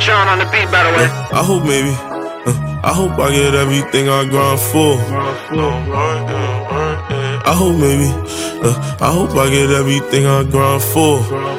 Sean on the beat, by the way. I hope maybe. I hope I get everything I grind for. I hope maybe. I hope I get everything I grind for.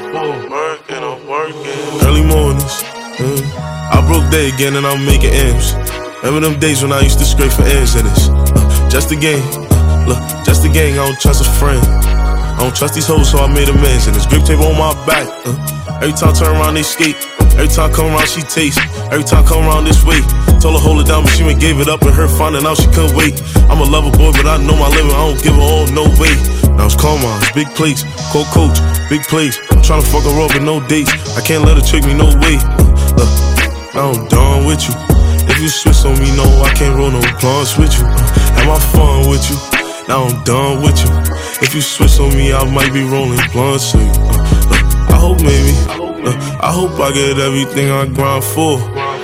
Early mornings. I broke day again and I'm making M's. Remember them days when I used to scrape for ends in this. Just a game. Look, just a gang, I don't trust a friend. I don't trust these hoes, so I made amends. And this grip tape on my back. Every time I turn around, they skate. Every time I come around, she taste. Every time I come around this way. Told her hold it down, but she went gave it up. And her finding out she couldn't wait. I'm a lover boy, but I know my living. I don't give her all, no way. Now it's Carmine, big plates. Coach, big plays. I'm tryna fuck her up with no dates. I can't let her trick me, no way. Look, now I'm done with you. If you switch on me, no, I can't roll no blunts with you. Have my fun with you. Now I'm done with you. If you switch on me, I might be rolling blunts with you. I hope maybe. I hope I get everything I grind for.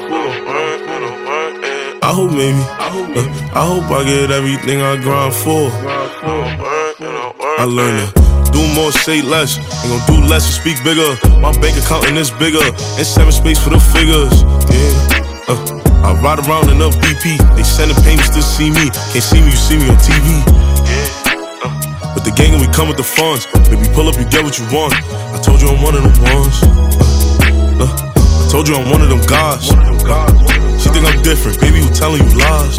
I hope maybe. I hope I get everything I grind for. I learned to do more, say less. Ain't gon' do less and speak bigger. My bank account is bigger. And 7 space for the figures. Yeah. I ride around in a BP. They sending payments to see me. Can't see me, you see me on TV. With the gang and we come with the funds. Baby, pull up, you get what you want. I told you I'm one of them ones. I told you I'm one of them guys. She think I'm different, baby, who telling you lies?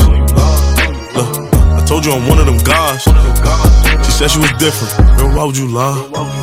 I told you I'm one of them guys. She said she was different, girl, why would you lie?